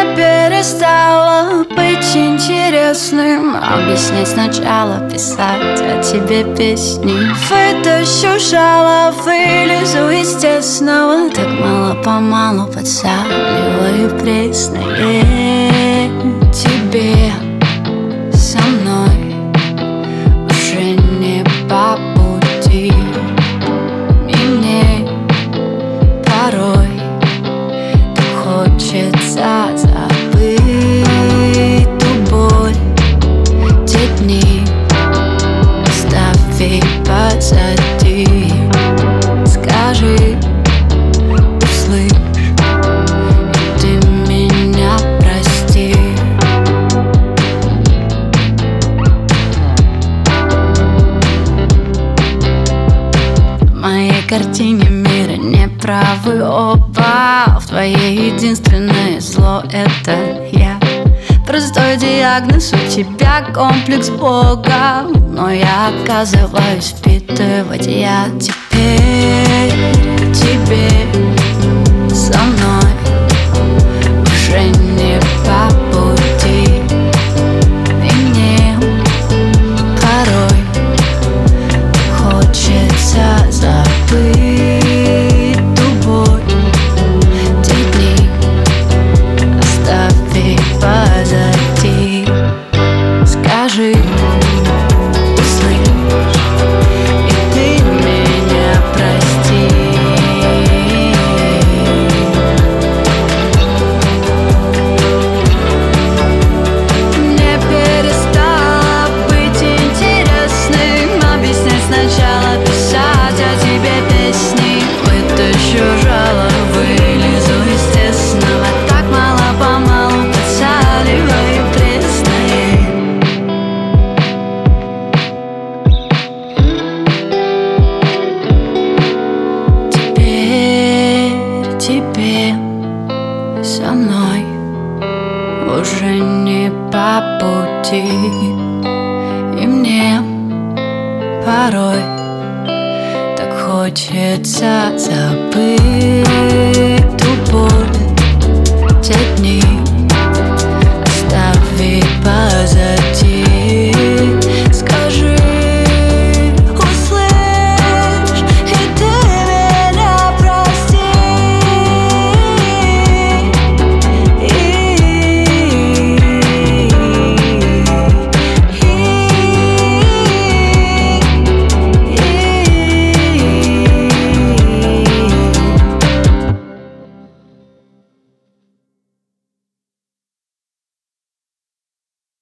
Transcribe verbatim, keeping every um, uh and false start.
Мне перестало быть интересным объяснять сначала, писать о тебе песни. Вытащу жало, вылезу из тесного. Так мало-помалу подсаливаю пресное. Тебе со мной уже не по пути, и мне порой так хочется забыть ту боль, те дни оставь позади. Скажи, услышь, и ты меня прости. В моей картине мира неправы оба. В твоей единственное зло — это я. Простой диагноз, у тебя комплекс Бога, но я отказываюсь впитывать. Я теперь тебе со мной уже не по пути, и мне порой хочется забыть ту боль, те дни оставь позади. Скажи, услышь, и ты меня прости. Мне перестало быть интересным объяснять сначала, писать о тебе песни. Вытащу жало, вылезу из тесного. Так мало-помалу подсаливаю пресное. Теперь тебе со мной уже не по пути, и мне порой так хочется забыть ту боль, те дни